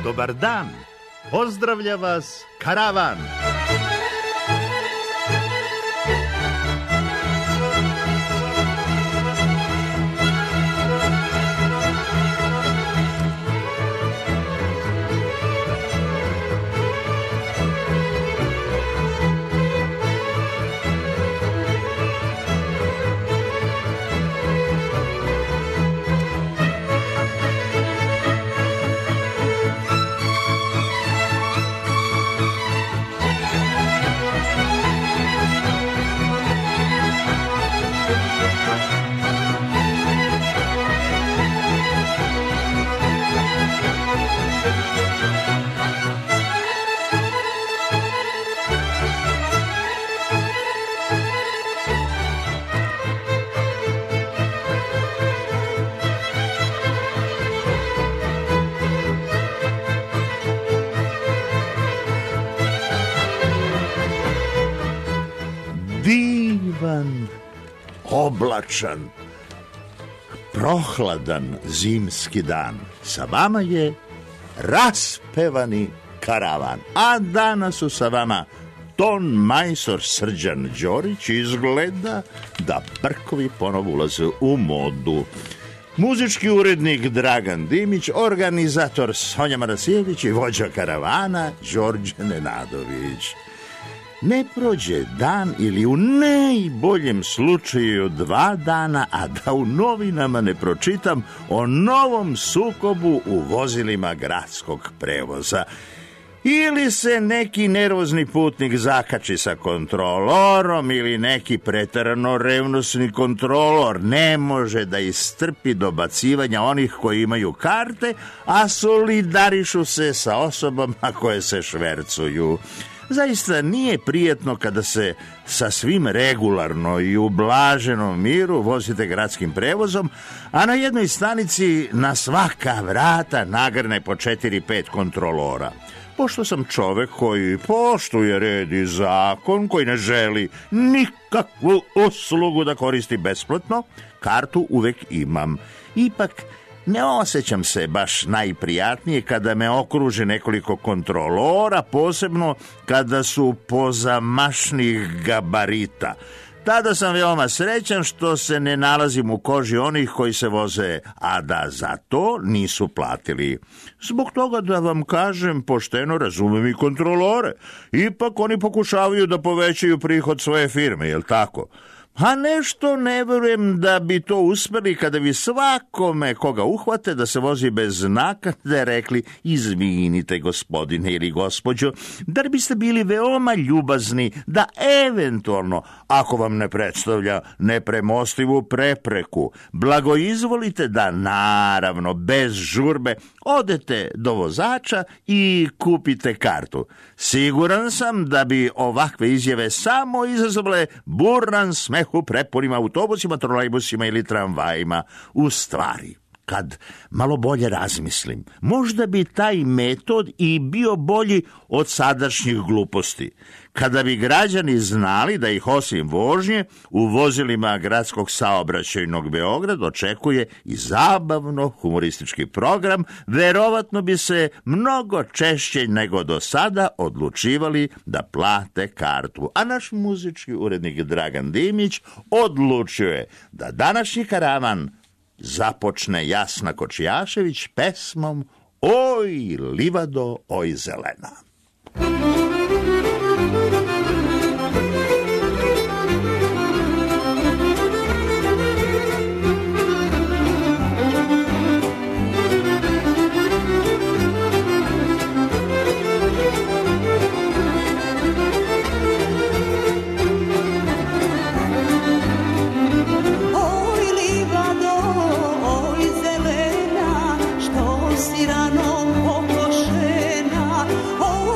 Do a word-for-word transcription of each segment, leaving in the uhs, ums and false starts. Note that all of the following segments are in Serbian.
dobar dan. Pozdravlja vas karavan. Divan, oblačan, prohladan zimski dan. Sa vama je raspevani karavan. A danas su sa vama ton majstor Srđan Đorić. Izgleda da brkovi ponovo ulaze u modu. Muzički urednik Dragan Dimić, organizator Sonja Marasijević i vođa karavana Đorđe Nenadović. Ne prođe dan ili u najboljem slučaju dva dana, a da u novinama ne pročitam o novom sukobu u vozilima gradskog prevoza. Ili se neki nervozni putnik zakači sa kontrolorom ili neki preterano revnosni kontrolor ne može da istrpi dobacivanja onih koji imaju karte, a solidarišu se sa osobama koje se švercuju. Zaista nije prijetno kada se sa svim regularno i u blaženom miru vozite gradskim prevozom, a na jednoj stanici na svaka vrata nagrne po četiri pet kontrolora. Pošto sam čovek koji poštuje red i zakon, koji ne želi nikakvu uslugu da koristi besplatno, kartu uvek imam. Ipak ne osjećam se baš najprijatnije kada me okruže nekoliko kontrolora, posebno kada su pozamašnih gabarita. Tada sam veoma srećan što se ne nalazim u koži onih koji se voze, a da za to nisu platili. Zbog toga, da vam kažem pošteno, razumem i kontrolore. Ipak oni pokušavaju da povećaju prihod svoje firme, jel tako? A nešto ne verujem da bi to uspeli kada bi svakome koga uhvate da se vozi bez naknade rekli: izvinite gospodine ili gospođo, da biste bili veoma ljubazni da eventualno, ako vam ne predstavlja nepremostivu prepreku, blagoizvolite da, naravno bez žurbe, odete do vozača i kupite kartu. Siguran sam da bi ovakve izjave samo izazvale buran smeh u prepunim autobusima, trolejbusima ili tramvajima. U stvari, kad malo bolje razmislim, možda bi taj metod i bio bolji od sadašnjih gluposti. Kada bi građani znali da ih osim vožnje u vozilima gradskog saobraćajnog Beograda očekuje i zabavno humoristički program, verovatno bi se mnogo češće nego do sada odlučivali da plate kartu. A naš muzički urednik Dragan Dimić odlučuje da današnji karavan započne Jasna Kočijašević pesmom Oj livado, oj zelena. Rano pokošena, o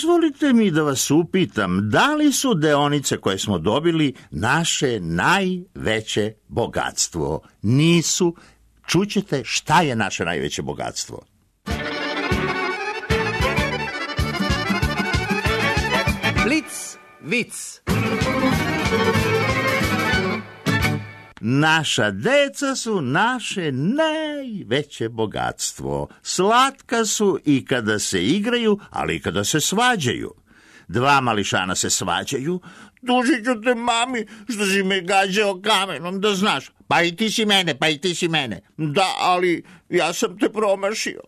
dozvolite mi da vas upitam, da li su deonice koje smo dobili naše najveće bogatstvo? Nisu. Čućete šta je naše najveće bogatstvo. Blic, vic. Naša deca su naše najveće bogatstvo. Slatka su i kada se igraju, ali i kada se svađaju. Dva mališana se svađaju. Tužit ću te, mami, što si me gađao kamenom, da znaš. Pa i ti si mene, pa i ti si mene. Da, ali ja sam te promašio.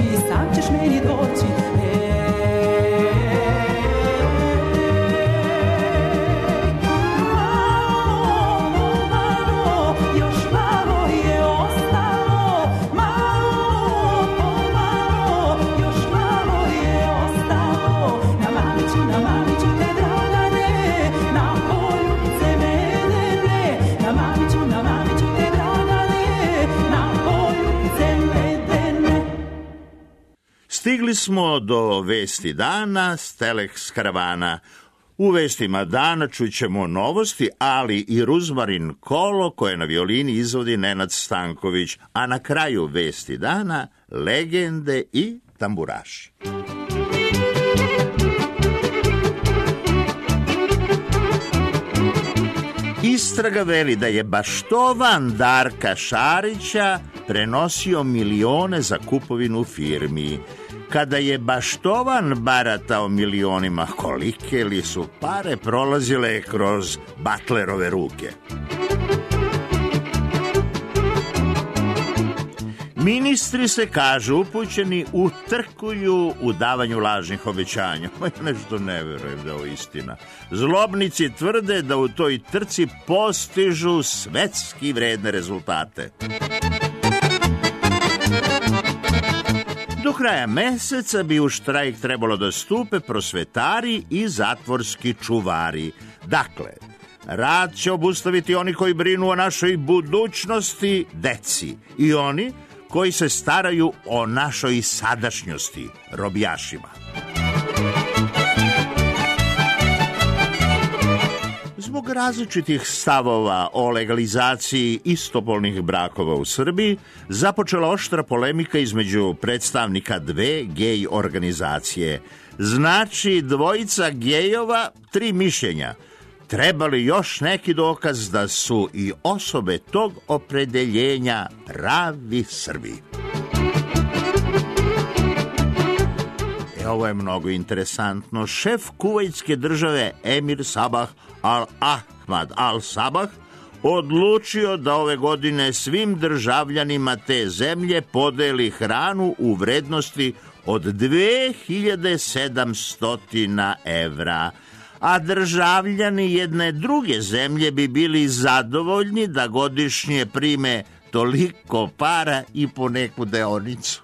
doći, sam ćeš meni doći. Stigli smo do vesti dana s Telex karavana. U vestima dana čućemo novosti, ali i Ruzmarin kolo koje na violini izvodi Nenad Stanković, a na kraju vesti dana legende i tamburaši. Istraga veli da je Baštovan Darka Šarića prenosio milione za kupovinu firmi. Kada je Baštovan baratao milionima, kolike li su pare prolazile kroz Butlerove ruke? Ministri se, kažu, upućeni utrkuju u davanju lažnih obećanja. Ja nešto ne verujem da je ovo istina. Zlobnici tvrde da u toj trci postižu svetski vredne rezultate. Do kraja meseca bi u štrajk trebalo da stupe prosvetari i zatvorski čuvari. Dakle, rad će obustaviti oni koji brinu o našoj budućnosti, deci, i oni koji se staraju o našoj sadašnjosti, robijašima. Zbog različitih stavova o legalizaciji istopolnih brakova u Srbiji započela oštra polemika između predstavnika dve gej organizacije. Znači, dvojica gejova, tri mišljenja. Treba li još neki dokaz da su i osobe tog opredeljenja pravi Srbi? E, ovo je mnogo interesantno. Šef kuvajtske države Emir Sabah al-Ahmad al-Sabah odlučio da ove godine svim državljanima te zemlje podeli hranu u vrednosti od dve hiljade sedamsto evra. A državljani jedne druge zemlje bi bili zadovoljni da godišnje prime toliko para i po neku deonicu.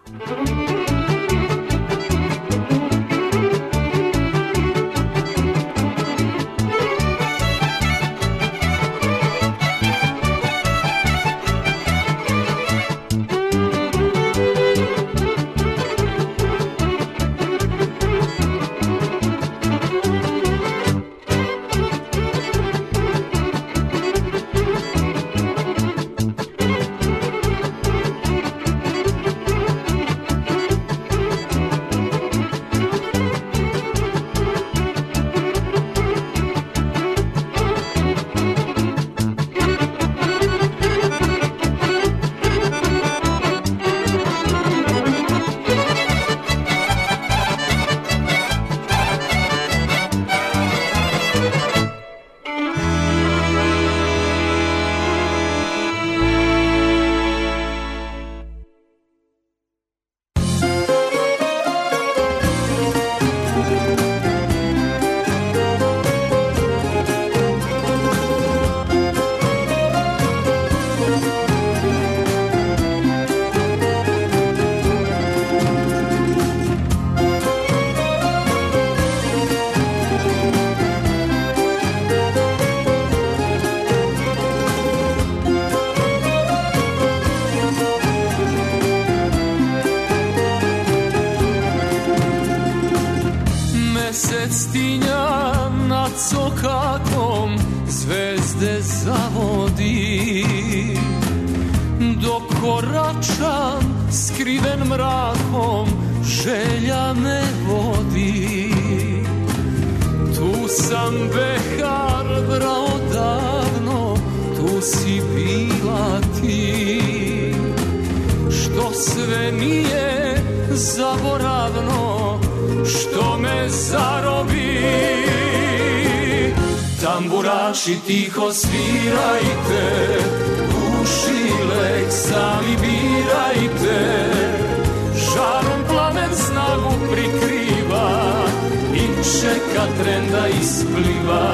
Sokakom zvezde zavodi, dok koračam skriven mrakom, želja me vodi. Tu sam behar brao davno, tu si bila ti, što sve nije zaboravno, što me zarobi. Tamburaši tiho svirajte, uši lek sami birajte, žarom čeka trenda ispliva.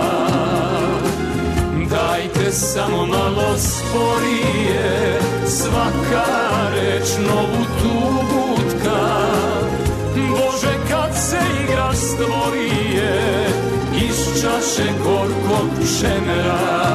Dajte samo malo sporije, svaka reč novu tugu tka. Bože, kad se igra stvorije iz čaše gorkog šemera.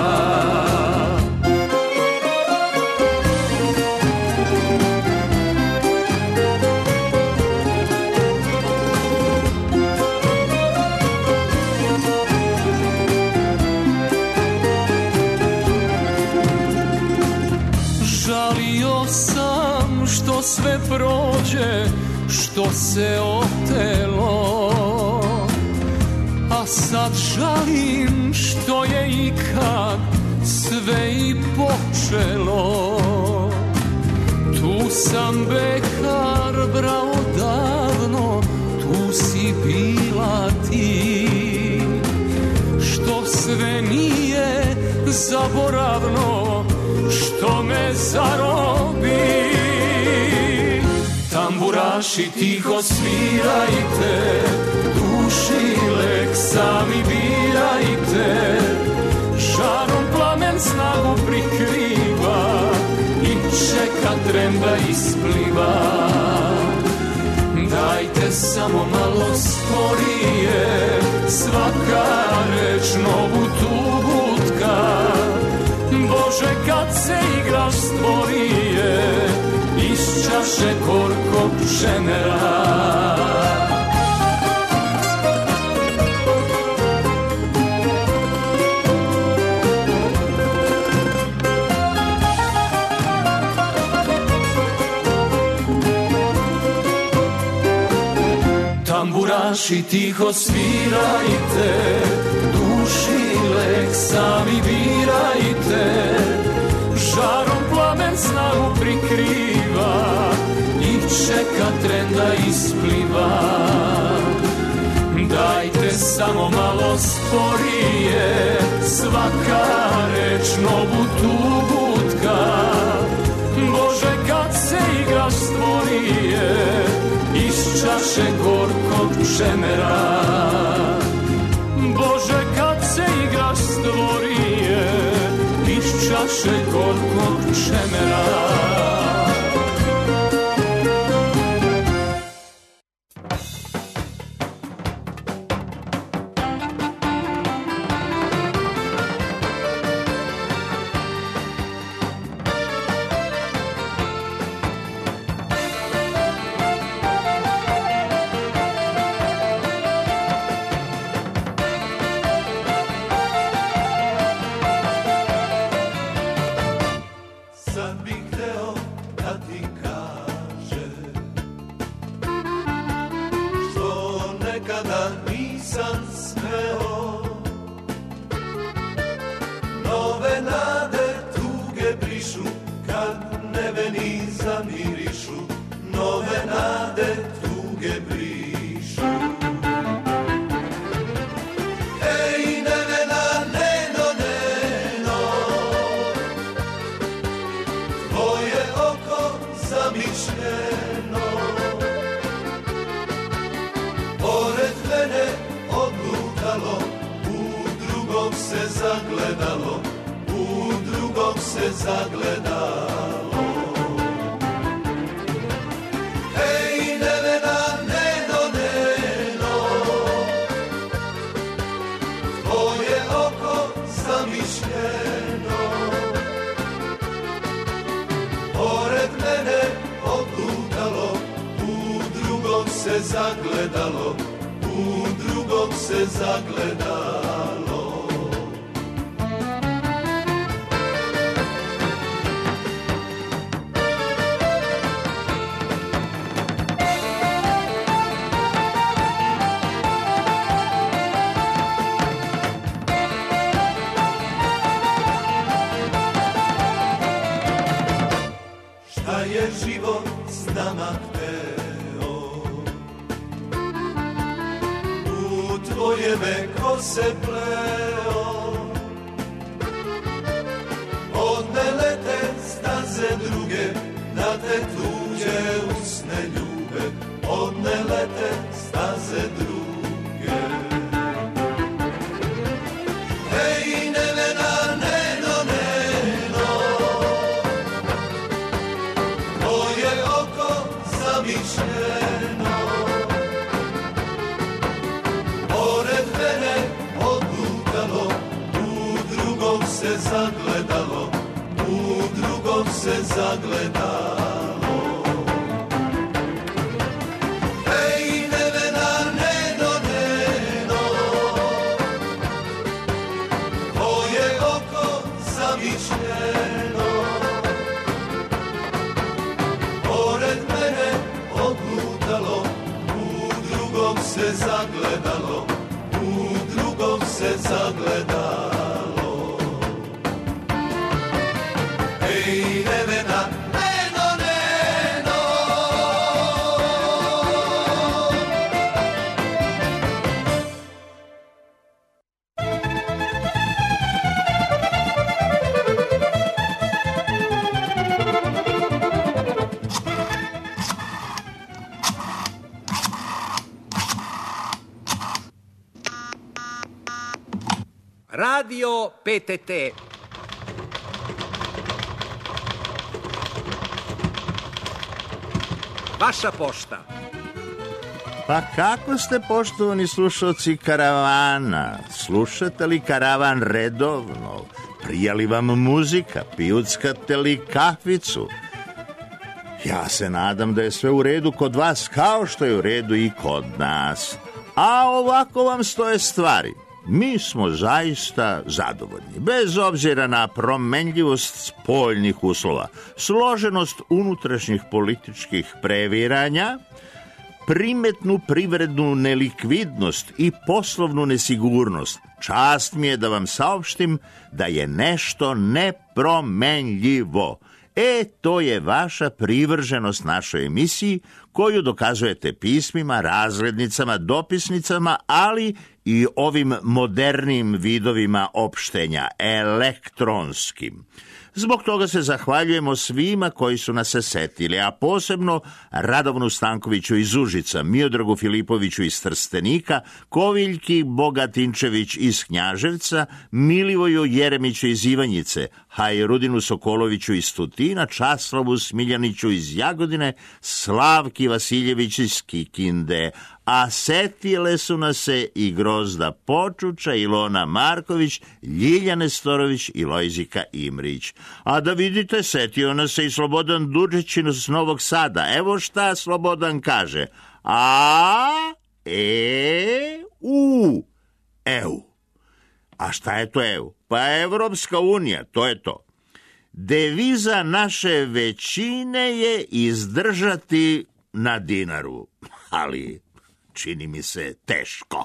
Žalio sam što sve prođe, što se otelo, a sad žalim što je ikad sve i počelo. Tu sam behar brao davno, tu si bila ti, što sve nije zaboravno, što me zarobi. Tamburaši tiho svirajte, duši lek sami birajte. Žarom plamen snagu prikriva i čeka tren da ispliva. Dajte samo malo sporije, svaka reč novu tugu tka. Bože, kad se igraš stvorije iz čaše gorkog šemera. Tamburaši tiho svirajte, duši lek sami birajte. Žarom plamen snagu prikriva i čeka tren da ispliva. Dajte samo malo sporije, svaka reč novu tugu tka. Bože, kad se igraš stvorije iz čaše gorkog šemera. Bože, kad se igraš stvorije iz čaše gorkog šemera. Odne lete staze druge. zamišljeno. Pored mene odlutalo, u drugom se zagledalo, u drugom se zagledalo. Ej, nevena, neno, neno, tvoje oko zamišljeno. Pored mene odlutalo, u drugom se zagledalo, u drugom se zagledalo. Ej, nevena, neno, neno. Radio P T T. Vaša pošta. Pa kako ste, poštovani slušalci Karavana? Slušate li Karavan redovno? Prija li vam muzika? Pijuckate li kahvicu? Ja se nadam da je sve u redu kod vas, kao što je u redu i kod nas. A ovako vam stoje stvari. Mi smo zaista zadovoljni, bez obzira na promenljivost spoljnih uslova, složenost unutrašnjih političkih previranja, primetnu privrednu nelikvidnost i poslovnu nesigurnost. Čast mi je da vam saopštim da je nešto nepromenljivo. E, to je vaša privrženost našoj emisiji, koju dokazujete pismima, razglednicama, dopisnicama, ali i ovim modernim vidovima opštenja, elektronskim. Zbog toga se zahvaljujemo svima koji su nas se setili, a posebno Radovanu Stankoviću iz Užica, Miodragu Filipoviću iz Trstenika, Koviljki Bogatinčević iz Knjaževca, Milivoju Jeremiću iz Ivanjice, Hajrudinu Sokoloviću iz Tutina, Časlavu Smiljaniću iz Jagodine, Slavki Vasiljević iz Kikinde, a setile su nas se i Grozda Počuča, Ilona Marković, Ljiljana Nestorović i Lojzika Imrić. A da vidite, setio nas se i Slobodan Dučićin iz Novog Sada. Evo šta Slobodan kaže. A, e, u, eu. A šta je to eu? Pa Evropska unija, to je to. Deviza naše većine je izdržati na dinaru, ali čini mi se teško.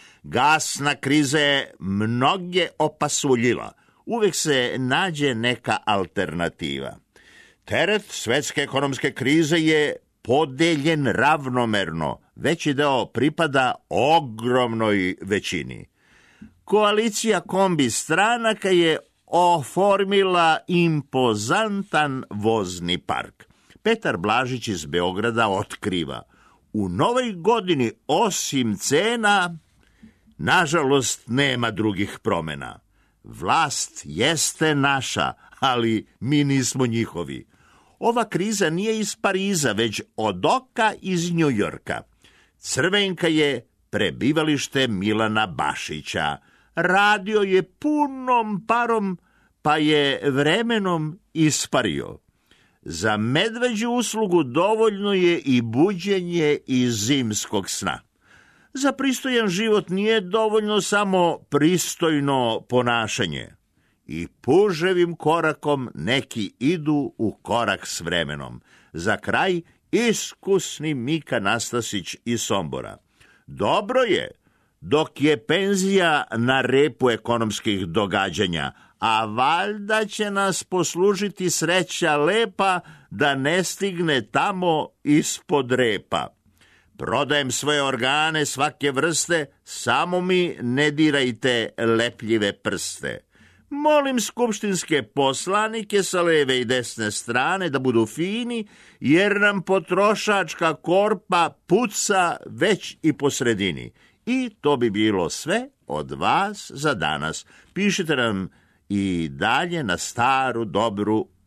Gasna kriza je mnoge opasuljila. Uvijek se nađe neka alternativa. Teret svetske ekonomske krize je podeljen ravnomerno. Veći deo pripada ogromnoj većini. Koalicija kombi stranaka je oformila impozantan vozni park. Petar Blažić iz Beograda otkriva: u novoj godini osim cena, nažalost, nema drugih promjena. Vlast jeste naša, ali mi nismo njihovi. Ova kriza nije iz Pariza, već od oka iz Njujorka. Crvenka je prebivalište Milana Bašića. Radio je punom parom, pa je vremenom ispario. Za medveđu uslugu dovoljno je i buđenje iz zimskog sna. Za pristojan život nije dovoljno samo pristojno ponašanje. I puževim korakom neki idu u korak s vremenom. Za kraj iskusni Mika Nastasić iz Sombora. Dobro je, dok je penzija na repu ekonomskih događanja, a valjda će nas poslužiti sreća lepa da ne stigne tamo ispod repa. Prodajem svoje organe svake vrste, samo mi ne dirajte lepljive prste. Molim skupštinske poslanike sa leve i desne strane da budu fini, jer nam potrošačka korpa puca već i po sredini. I to bi bilo sve od vas za danas. Pišite nam i dalje na staru dobru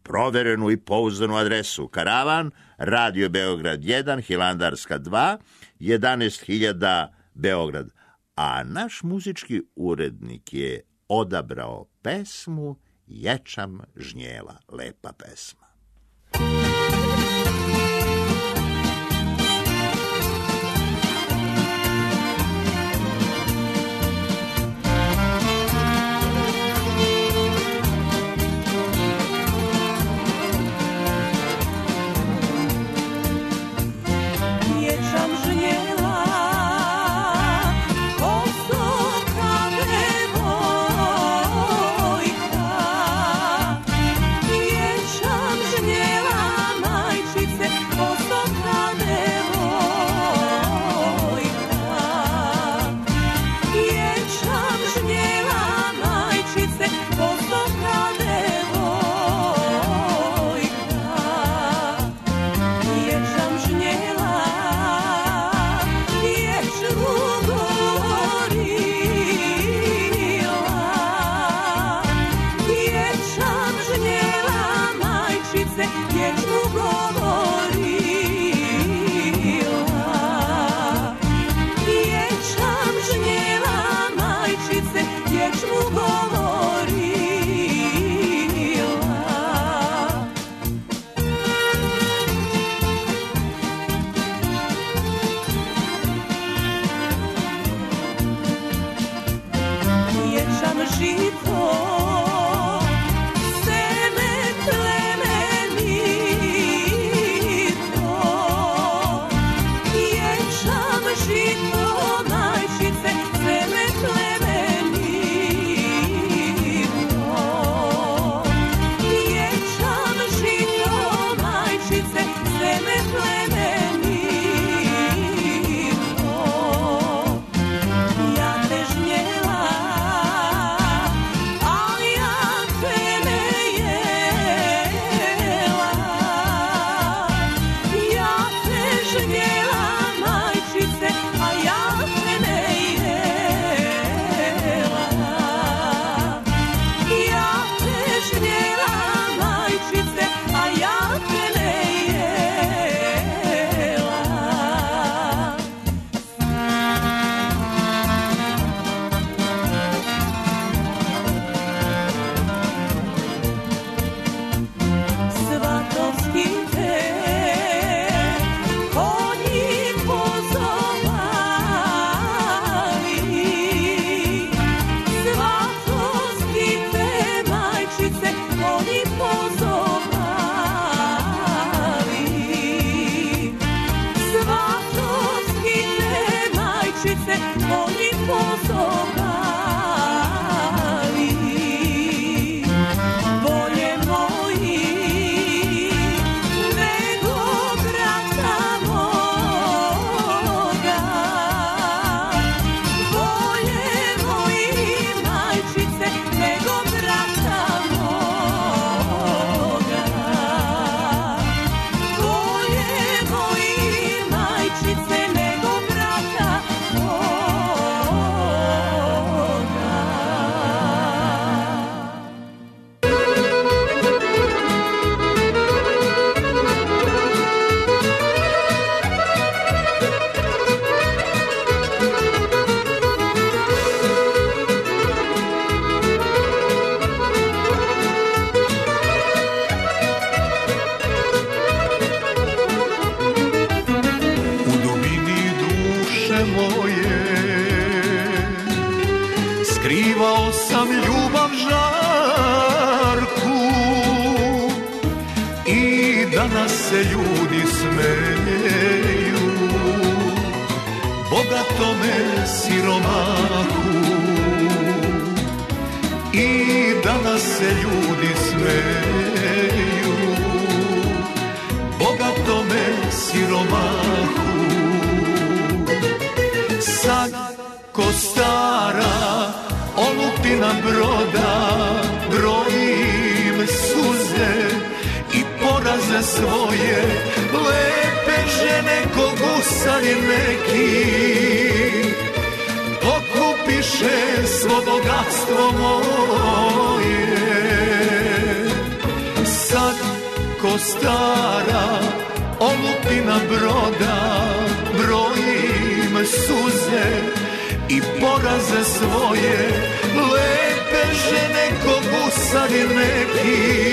proverenu i pouzdanu adresu. Karavan, Radio Beograd jedan, Hilandarska dva, jedanaest hiljada Beograd. A naš muzički urednik je odabrao pesmu Ječam žnjela, lepa pesma. Sad ko stara olupina broda, brojim suze i poraze svoje, lepe žene ko gusari neki,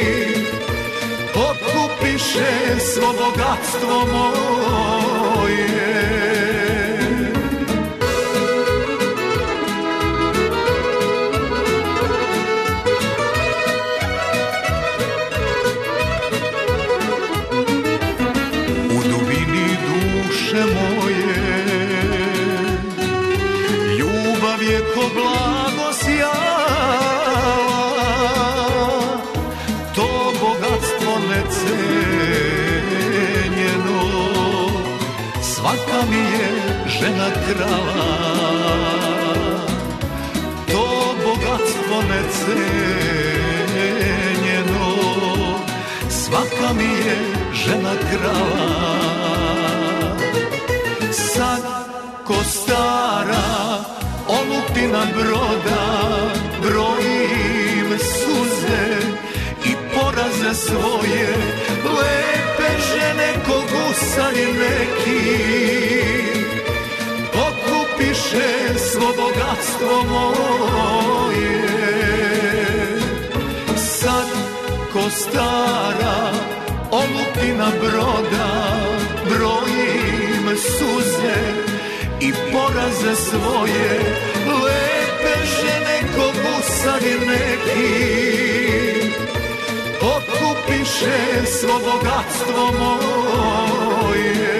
otkupiše svo bogatstvo moje. Moje, ljubav je ko blago sjala, to bogatstvo necenjeno, svaka mi je žena krala, to bogatstvo necenjeno, svaka mi je žena krala. Sad ko stara olupina broda, brojim suze i poraze svoje, lepe žene ko gusari neki, otkupiše svo bogatstvo moje. Sad ko stara olupina broda, brojim suze i poraze svoje, lepe žene ko gusari neki, otkupiše svo bogatstvo moje.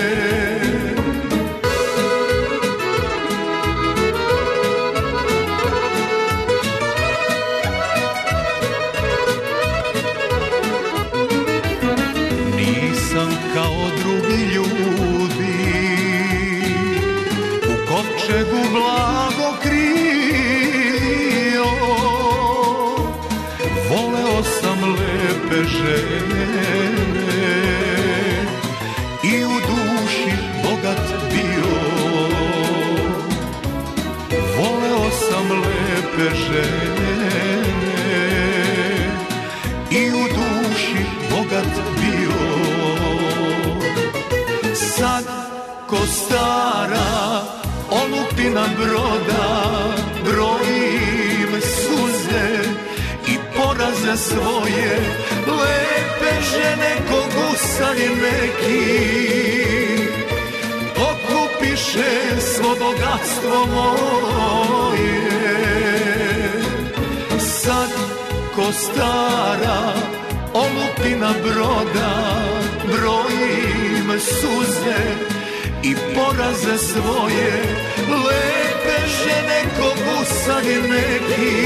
Kao drugi ljudi u kovčegu blago krio, voleo sam lepe žene i u duši bogat bio, voleo sam lepe žene i u duši bogat bio. Sad ko stara olupina broda, brojim suze i poraze svoje, lepe žene ko gusari neki, otkupiše svo bogatstvo moje. Sad ko stara olupina broda, brojim suze i poraze svoje, lepe žene ko gusari neki,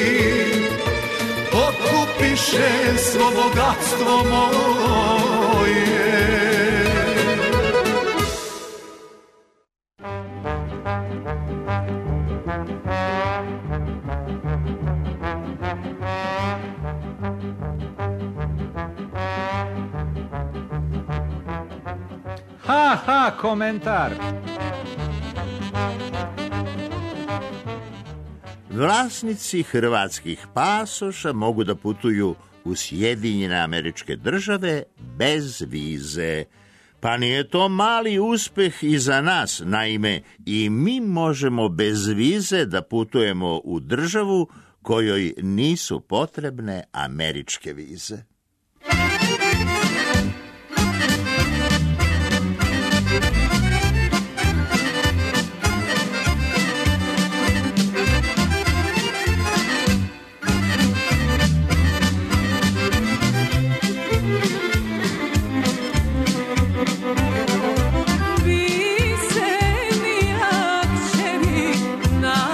otkupiše svo bogatstvo moje. Ha, ha, komentar. Vlasnici hrvatskih pasoša mogu da putuju u Sjedinjene Američke Države bez vize. Pa nije to mali uspeh i za nas, naime i mi možemo bez vize da putujemo u državu kojoj nisu potrebne američke vize.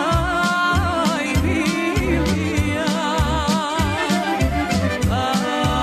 Ah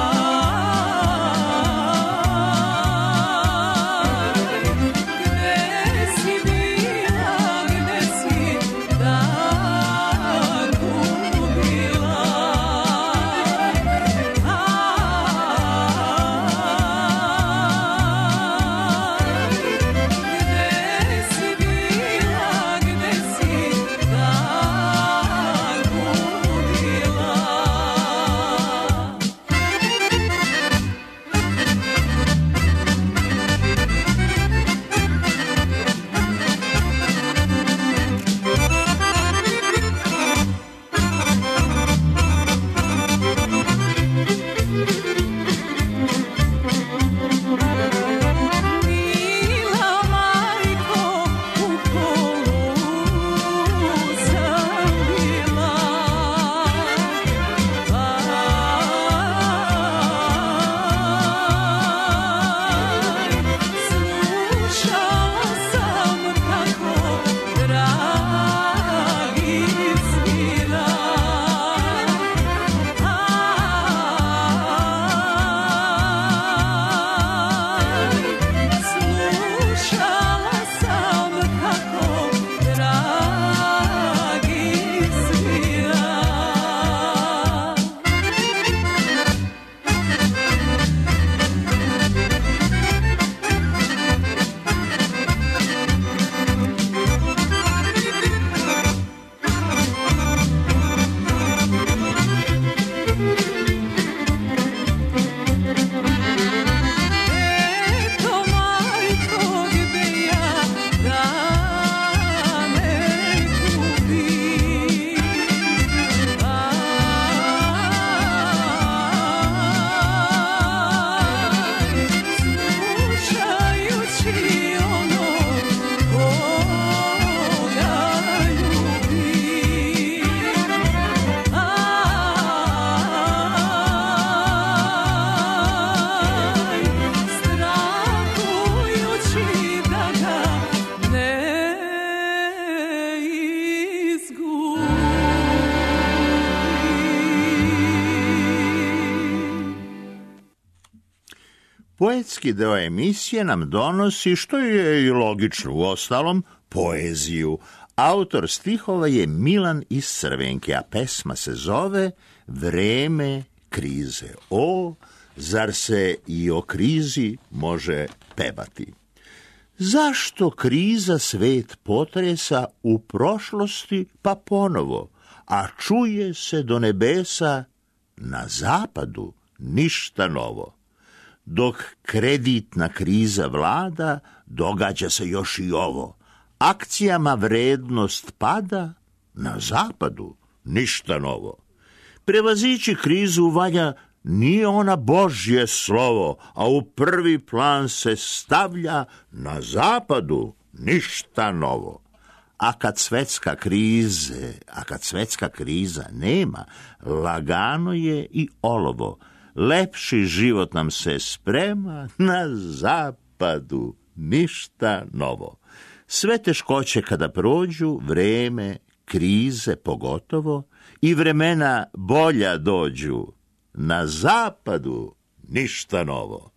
poetski deo emisije nam donosi, što je i logično uostalom, poeziju. Autor stihova je Milan iz Crvenke, a pesma se zove Vreme krize. O, zar se i o krizi može pevati? Zašto kriza svet potresa u prošlosti pa ponovo, a čuje se do nebesa na zapadu ništa novo? Dok kreditna kriza vlada, događa se još i ovo. Akcijama vrednost pada, na zapadu ništa novo. Prevazići krizu valja, nije ona Božje slovo, a u prvi plan se stavlja na zapadu ništa novo. A kad svetska krize, a kad svetska kriza nema, lagano je i olovo. Lepši život nam se sprema, na zapadu ništa novo. Sve teškoće kada prođu, vreme krize pogotovo, i vremena bolja dođu, na zapadu ništa novo.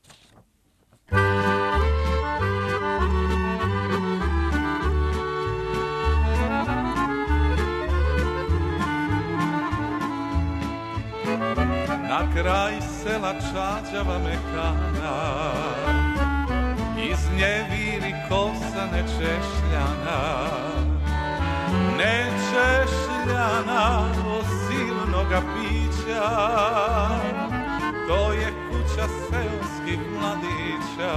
Na kraj sela čađava mekana, iz nje viri kosa nečešljana, nečešljana od silnoga pića. To je kuća seoskih mladića,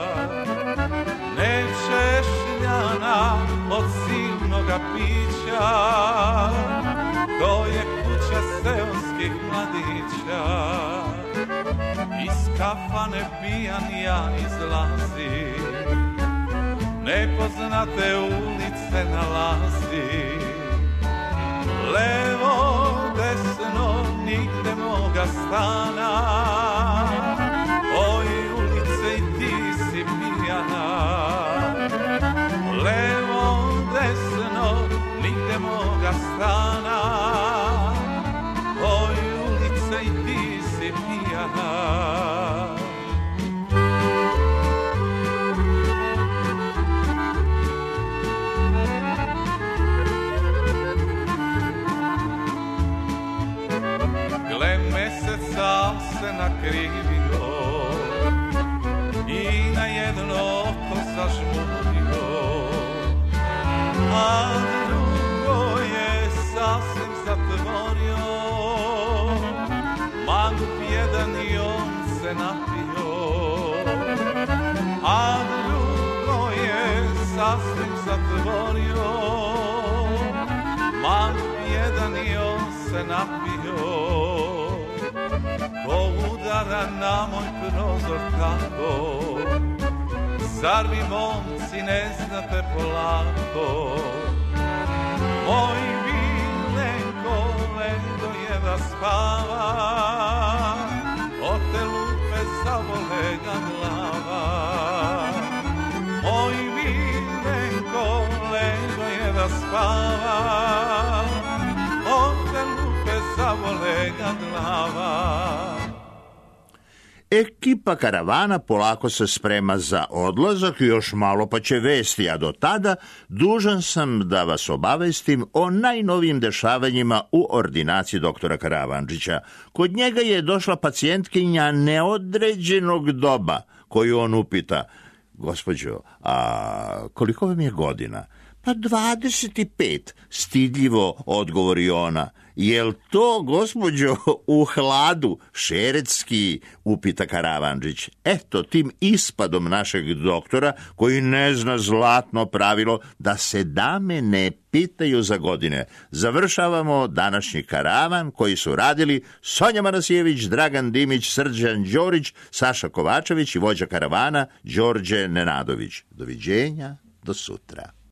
nečešljana od silnoga pića. To je kuća seoskih mladića. Iz kafane pijan ja izlazim, nepoznate ulice nalazi. Levo, desno, nigde moga stana. Oj, ulice, i ti si pijana. Levo, desno, nigde moga stana. Oj, ulice, i ti si pijana. Gle meseca se nakrivio i na jedno oko zažmurio, a drugo je sasvim zatvorio. Mangup jedan i on se napio, a drugo je sasvim zatvorio. Mangup jedan i on se napio. Ko udara na moj prozor tako, zar vi momci ne znate polako? Moj Milenko ledo jedva spava, od te lupe zavole ga glava. Moj Milenko ledo jedva spava, od te lupe zavole ga glava. Ekipa karavana polako se sprema za odlazak, još malo pa će vesti, a do tada dužan sam da vas obavestim o najnovijim dešavanjima u ordinaciji doktora Karavandžića. Kod njega je došla pacijentkinja neodređenog doba, koju on upita: gospođo, a koliko vam je godina? Pa dvadeset pet, stidljivo odgovori ona. Jel to, gospođo, u hladu šeretski, upita Karavandžić. Eto, tim ispadom našeg doktora, koji ne zna zlatno pravilo da se dame ne pitaju za godine, završavamo današnji karavan koji su radili Sonja Manasijević, Dragan Dimić, Srđan Đorić, Saša Kovačević i vođa karavana Đorđe Nenadović. Doviđenja, do sutra.